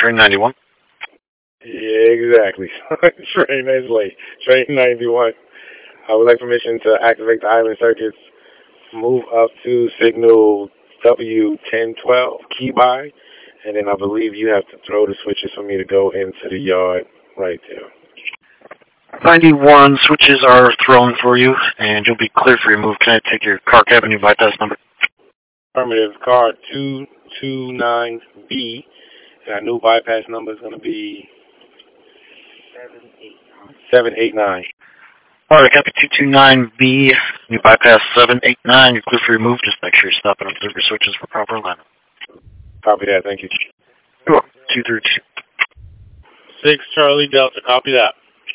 train 91. Yeah, exactly. Train is late. Train 91. I would like permission to activate the island circuits, move up to signal W1012, key by, and then I believe you have to throw the switches for me to go into the yard right there. 91 switches are thrown for you, and you'll be clear for your move. Can I take your car cabin bypass number? Affirmative, car 229B, and our new bypass number is going to be 789. All right, copy 229B, new bypass 789. You're clear for your move. Just make sure you stop and observe your switches for proper alignment. Copy that, thank you. You're welcome. 232. 6 Charlie Delta, copy that.